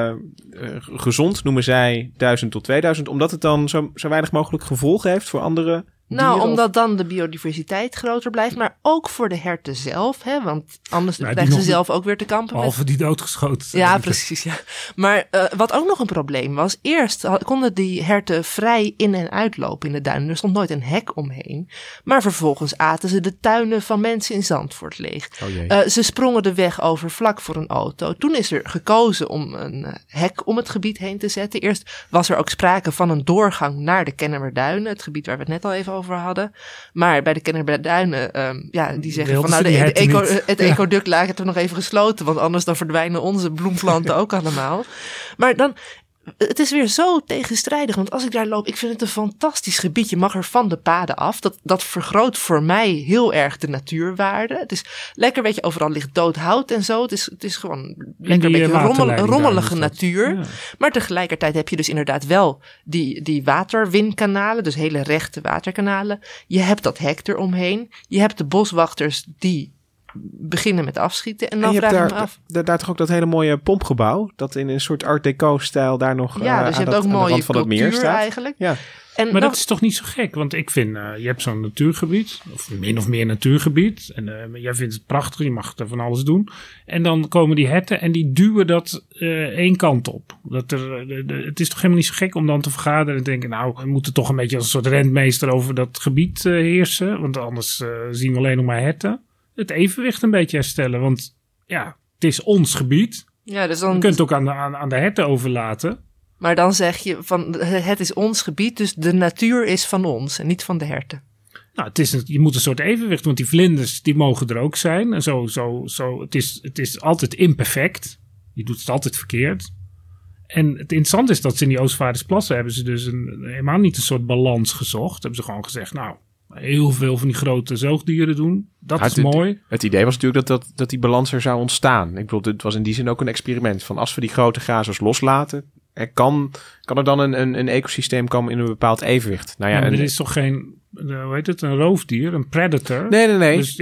Speaker 1: gezond, noemen zij 1000 tot 2000, omdat het dan zo weinig mogelijk gevolgen heeft voor andere dieren,
Speaker 3: omdat dan de biodiversiteit groter blijft, maar ook voor de herten zelf, hè, want anders krijgen ze zelf ook weer te kampen.
Speaker 2: Behalve die doodgeschoten zijn.
Speaker 3: Ja, precies. Ja. Maar wat ook nog een probleem was, eerst konden die herten vrij in en uitlopen in de duinen. Er stond nooit een hek omheen. Maar vervolgens aten ze de tuinen van mensen in Zandvoort leeg. Ze sprongen de weg over vlak voor een auto. Toen is er gekozen om een hek om het gebied heen te zetten. Eerst was er ook sprake van een doorgang naar de Kennemerduinen, het gebied waar we het net al even over hadden. Maar bij de Kennemerduinen, die zeggen van het ecoduct laat er nog even gesloten, want anders dan verdwijnen onze bloemplanten ook allemaal. Maar dan, het is weer zo tegenstrijdig, want als ik daar loop, ik vind het een fantastisch gebied. Je mag er van de paden af. Dat vergroot voor mij heel erg de natuurwaarde. Het is lekker, weet je, overal ligt dood hout en zo. Het is gewoon lekker een beetje rommelige natuur. Ja. Maar tegelijkertijd heb je dus inderdaad wel die waterwinkanalen, dus hele rechte waterkanalen. Je hebt dat hek eromheen. Je hebt de boswachters die beginnen met afschieten. En dan vraag ik me af.
Speaker 1: Daar toch ook dat hele mooie pompgebouw, dat in een soort art deco-stijl daar nog
Speaker 3: dus je hebt ook mooie van het meer staat. Eigenlijk.
Speaker 1: Ja.
Speaker 2: Maar dat is toch niet zo gek? Want ik vind, je hebt zo'n natuurgebied, of min of meer natuurgebied. En jij vindt het prachtig, je mag er van alles doen. En dan komen die herten en die duwen dat één kant op. Het is toch helemaal niet zo gek om dan te vergaderen en te denken, we moeten toch een beetje als een soort rentmeester over dat gebied heersen. Want anders zien we alleen nog maar herten. Het evenwicht een beetje herstellen. Want het is ons gebied. Ja, dus dan, je kunt het ook aan de herten overlaten.
Speaker 3: Maar dan zeg je van het is ons gebied, dus de natuur is van ons en niet van de herten.
Speaker 2: Nou, je moet een soort evenwicht, want die vlinders die mogen er ook zijn. En het is altijd imperfect. Je doet het altijd verkeerd. En het interessante is dat ze in die Oostvaardersplassen hebben ze dus helemaal niet een soort balans gezocht. Hebben ze gewoon gezegd, heel veel van die grote zoogdieren doen. Dat is mooi. Het idee was natuurlijk dat die balans er zou ontstaan. Ik bedoel, het was in die zin ook een experiment. Van als we die grote grazers loslaten, kan er dan een ecosysteem komen in een bepaald evenwicht. Er is toch geen, een roofdier, een predator? Nee. Dus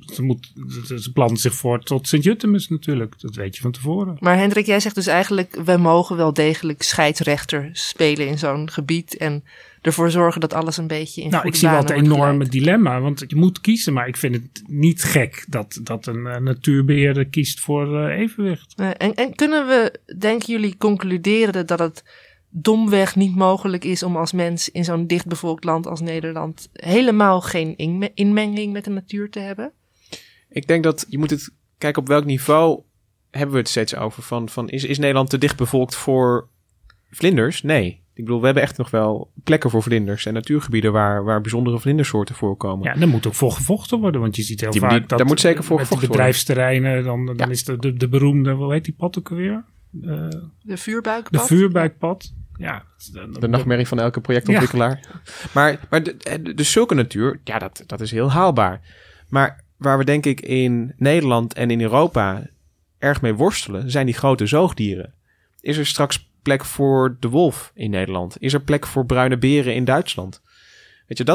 Speaker 2: ze planten zich voort tot Sint-Jutemus natuurlijk. Dat weet je van tevoren.
Speaker 3: Maar Hendrik, jij zegt dus eigenlijk, we mogen wel degelijk scheidsrechter spelen in zo'n gebied en ervoor zorgen dat alles een beetje in goede banen wordt geleid.
Speaker 2: Ik zie wel het enorme dilemma, want je moet kiezen, maar ik vind het niet gek dat een natuurbeheerder kiest voor evenwicht.
Speaker 3: En kunnen we, denken jullie, concluderen dat het domweg niet mogelijk is om als mens in zo'n dichtbevolkt land als Nederland helemaal geen inmenging met de natuur te hebben? Ik denk dat je moet het kijken op welk niveau hebben we het steeds over. Is Nederland te dicht bevolkt voor vlinders? Nee.
Speaker 1: Ik bedoel, we hebben echt nog wel plekken voor vlinders en natuurgebieden waar bijzondere vlindersoorten voorkomen.
Speaker 2: Ja, daar moet ook voor gevochten worden, want je ziet heel vaak dat
Speaker 1: daar moet zeker voor
Speaker 2: met
Speaker 1: gevochten
Speaker 2: de bedrijfsterreinen, dan is de beroemde, hoe heet die pad ook alweer?
Speaker 3: De vuurbuikpad.
Speaker 2: De vuurbuikpad. Ja.
Speaker 1: De nachtmerrie van elke projectontwikkelaar. Ja. Maar dus zulke natuur, ja, dat is heel haalbaar. Maar waar we denk ik in Nederland en in Europa erg mee worstelen, zijn die grote zoogdieren. Is er straks plek voor de wolf in Nederland? Is er plek voor bruine beren in Duitsland? Weet je,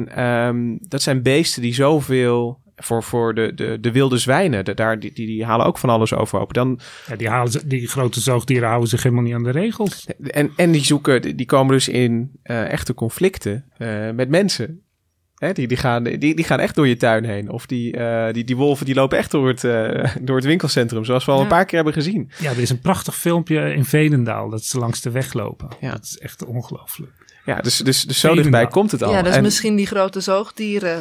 Speaker 1: dat zijn beesten die zoveel voor de wilde zwijnen. Die halen ook van alles overhoop.
Speaker 2: Die grote zoogdieren houden zich helemaal niet aan de regels.
Speaker 1: En die komen dus in echte conflicten met mensen. Hè, die gaan echt door je tuin heen. Of die wolven die lopen echt door het winkelcentrum. Zoals we al een paar keer hebben gezien.
Speaker 2: Ja, er is een prachtig filmpje in Veenendaal. Dat ze langs de weg lopen. Ja. Dat is echt ongelooflijk.
Speaker 1: Ja, dus zo dichtbij komt het al.
Speaker 3: Ja, dus misschien die grote zoogdieren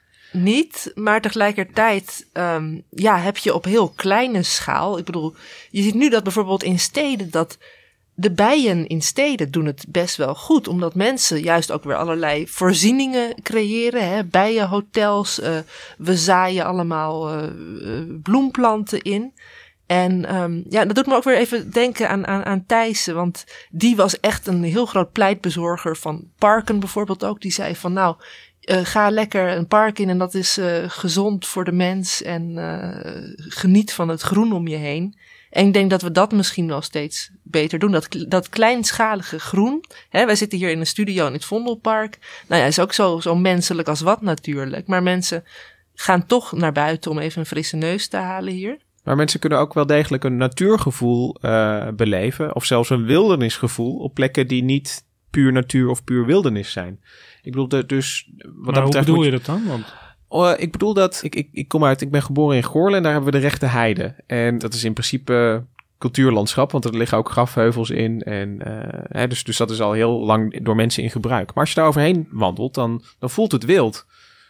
Speaker 3: niet. Maar tegelijkertijd heb je op heel kleine schaal. Ik bedoel, je ziet nu dat bijvoorbeeld in steden dat de bijen in steden doen het best wel goed. Omdat mensen juist ook weer allerlei voorzieningen creëren. Hè? Bijenhotels. We zaaien allemaal bloemplanten in. En dat doet me ook weer even denken aan Thijssen. Want die was echt een heel groot pleitbezorger van parken bijvoorbeeld ook. Die zei van ga lekker een park in en dat is gezond voor de mens. En geniet van het groen om je heen. En ik denk dat we dat misschien wel steeds beter doen. Dat kleinschalige groen. Hè, wij zitten hier in een studio in het Vondelpark. Nou ja, is ook zo menselijk als wat natuurlijk. Maar mensen gaan toch naar buiten om even een frisse neus te halen hier.
Speaker 1: Maar mensen kunnen ook wel degelijk een natuurgevoel beleven. Of zelfs een wildernisgevoel op plekken die niet puur natuur of puur wildernis zijn. Ik bedoel, dus wat dat betreft.
Speaker 2: Hoe bedoel je dat dan? Want
Speaker 1: ik bedoel dat ik ben geboren in Goorlen en daar hebben we de Rechte Heide. En dat is in principe cultuurlandschap, want er liggen ook grafheuvels in. En dus dat is al heel lang door mensen in gebruik. Maar als je daar overheen wandelt, dan voelt het wild.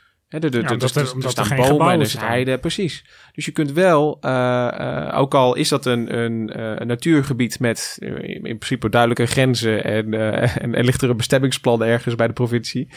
Speaker 1: Er staan bomen, dus heide, precies. Dus je kunt wel, ook al is dat een natuurgebied met in principe duidelijke grenzen en ligt er een bestemmingsplan ergens bij de provincie,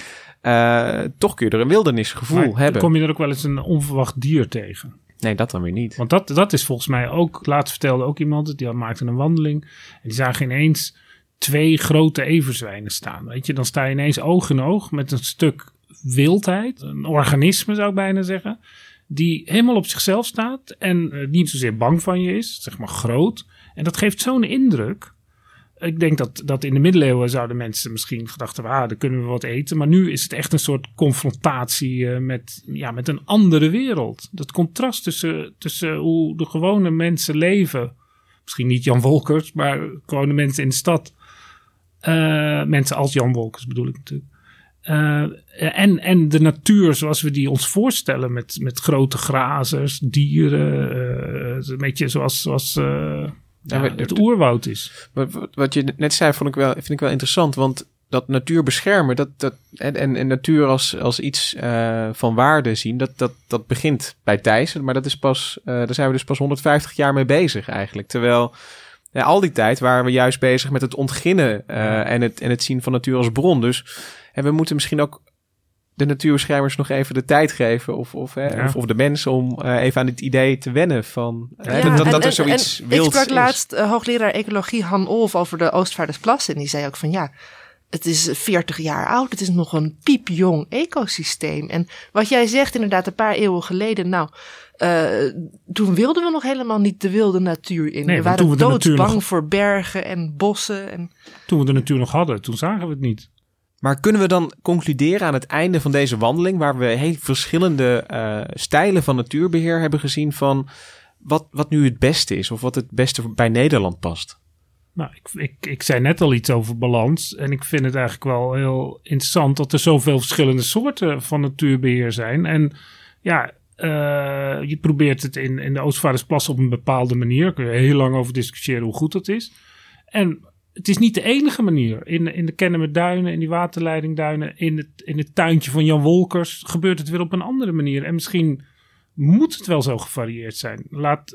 Speaker 1: toch kun je er een wildernisgevoel hebben.
Speaker 2: Kom je er ook wel eens een onverwacht dier tegen?
Speaker 1: Nee, dat dan weer niet.
Speaker 2: Want dat is volgens mij ook, laatst vertelde ook iemand, die maakte een wandeling en die zagen ineens 2 grote everzwijnen staan. Weet je, dan sta je ineens oog in oog met een stuk wildheid, een organisme zou ik bijna zeggen, die helemaal op zichzelf staat en niet zozeer bang van je is, zeg maar groot. En dat geeft zo'n indruk. Ik denk dat in de middeleeuwen zouden mensen misschien gedacht hebben, dan kunnen we wat eten. Maar nu is het echt een soort confrontatie met een andere wereld. Dat contrast tussen hoe de gewone mensen leven. Misschien niet Jan Wolkers, maar gewone mensen in de stad. Mensen als Jan Wolkers bedoel ik natuurlijk. En de natuur zoals we die ons voorstellen met grote grazers, dieren, een beetje zoals het oerwoud is.
Speaker 1: Wat je net zei vind ik wel interessant, want dat natuur beschermen en natuur als iets van waarde zien, dat begint bij Thijssen, maar dat is daar zijn we dus pas 150 jaar mee bezig eigenlijk. Terwijl al die tijd waren we juist bezig met het ontginnen en het zien van natuur als bron. Dus en we moeten misschien ook de natuurbeschermers nog even de tijd geven of de mensen om even aan dit idee te wennen van dat er zoiets wilds is.
Speaker 3: Ik sprak laatst hoogleraar ecologie Han Olf over de Oostvaardersplas en die zei ook van het is 40 jaar oud, het is nog een piepjong ecosysteem. En wat jij zegt inderdaad een paar eeuwen geleden, toen wilden we nog helemaal niet de wilde natuur in. We waren doodsbang voor bergen en bossen. En
Speaker 2: toen we de natuur nog hadden, toen zagen we het niet.
Speaker 1: Maar kunnen we dan concluderen aan het einde van deze wandeling, waar we heel verschillende stijlen van natuurbeheer hebben gezien, van wat nu het beste is of wat het beste bij Nederland past?
Speaker 2: Nou, ik zei net al iets over balans en ik vind het eigenlijk wel heel interessant dat er zoveel verschillende soorten van natuurbeheer zijn. En je probeert het in de Oostvaardersplas op een bepaalde manier. Daar kun je heel lang over discussiëren hoe goed dat is. En het is niet de enige manier. In de Kennemerduinen, in die waterleidingduinen, in het tuintje van Jan Wolkers gebeurt het weer op een andere manier. En misschien moet het wel zo gevarieerd zijn.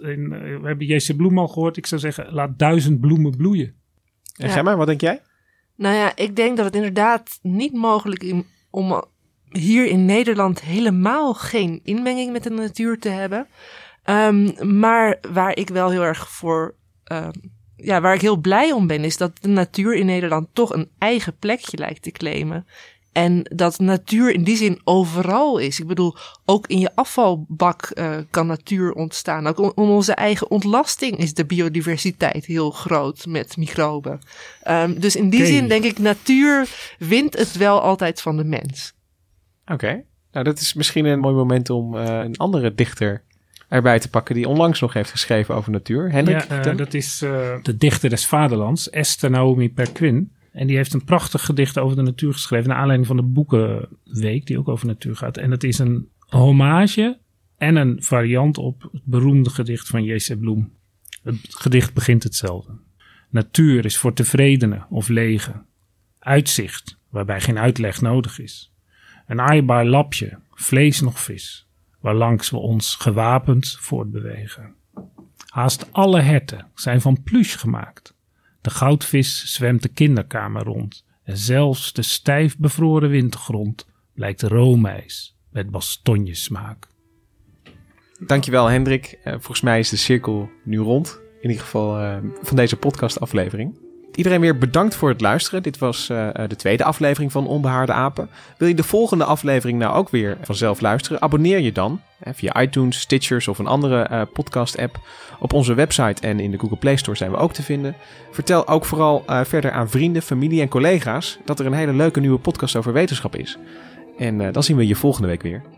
Speaker 2: We hebben J.C. Bloem al gehoord. Ik zou zeggen, laat 1000 bloemen bloeien.
Speaker 1: En Gemma, wat denk jij?
Speaker 3: Nou ja, ik denk dat het inderdaad niet mogelijk is om hier in Nederland helemaal geen inmenging met de natuur te hebben. Maar waar ik wel heel erg waar ik heel blij om ben, is dat de natuur in Nederland toch een eigen plekje lijkt te claimen. En dat natuur in die zin overal is. Ik bedoel, ook in je afvalbak kan natuur ontstaan. Ook om onze eigen ontlasting is de biodiversiteit heel groot met microben. Dus in die zin denk ik, natuur wint het wel altijd van de mens.
Speaker 1: Oké. Nou, dat is misschien een mooi moment om een andere dichter erbij te pakken die onlangs nog heeft geschreven over natuur. Hendrik?
Speaker 2: Dat is de dichter des vaderlands, Esther Naomi Perquin. En die heeft een prachtig gedicht over de natuur geschreven naar aanleiding van de Boekenweek die ook over natuur gaat. En dat is een hommage en een variant op het beroemde gedicht van J.C. Bloem. Het gedicht begint hetzelfde. Natuur is voor tevredenen of legen. Uitzicht, waarbij geen uitleg nodig is. Een aaibaar lapje, vlees nog vis, waarlangs we ons gewapend voortbewegen. Haast alle herten zijn van pluche gemaakt. De goudvis zwemt de kinderkamer rond. En zelfs de stijf bevroren wintergrond blijkt roomijs met bastonjesmaak.
Speaker 1: Dankjewel Hendrik. Volgens mij is de cirkel nu rond. In ieder geval van deze podcastaflevering. Iedereen weer bedankt voor het luisteren. Dit was de tweede aflevering van Onbehaarde Apen. Wil je de volgende aflevering nou ook weer vanzelf luisteren? Abonneer je dan via iTunes, Stitchers of een andere podcast-app. Op onze website en in de Google Play Store zijn we ook te vinden. Vertel ook vooral verder aan vrienden, familie en collega's dat er een hele leuke nieuwe podcast over wetenschap is. En dan zien we je volgende week weer.